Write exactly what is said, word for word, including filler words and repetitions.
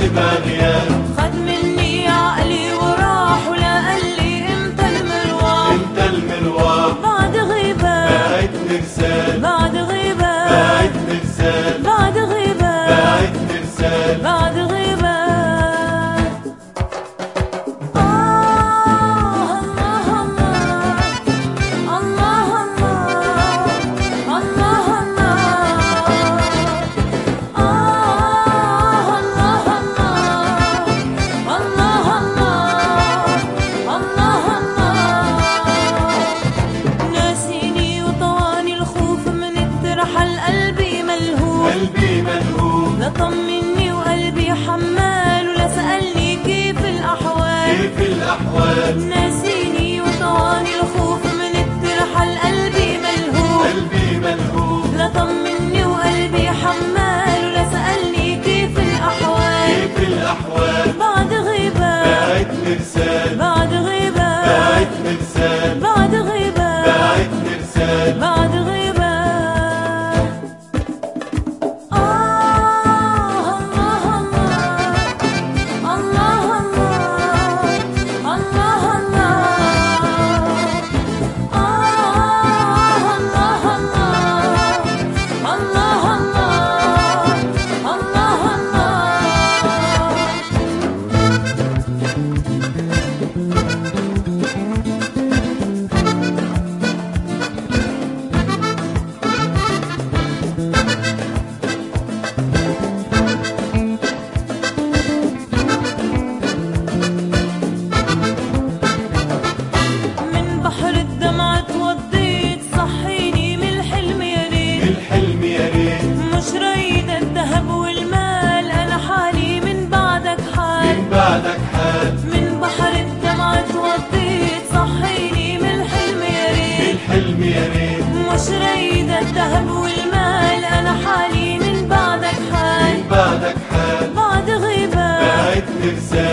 تبقى غياب. خد مني عقلي وراح ولا قال لي انت المروح. انت المروح بعد غيبة بقيت مرسال. بعد غيبة بقيت مرسال. بعد غيبة بقيت مرسال. بعد غيبة. قلبي ملهوف لا طمني وقلبي حمال ولا سألني كيف الأحوال. كيف الأحوال ناسيني وطواني الخوف من الترحل. قلبي ملهوف قلبي ملهوف لا طمني وقلبي حمال ولا سألني كيف الأحوال. كيف الأحوال بعد غيبة بقيت مرسال. بعد غيبة بقيت مرسال. بعد غيبة بقيت مرسال. بعد غيبة. بعدك حال من بحر الدمعة اتوضيت. صحيني من الحلم يا ريت. الحلم يا ريت مش رايدة الذهب والمال أنا حالي من بعدك حال. من بعدك حال بعد غيبة بقيت مرسال.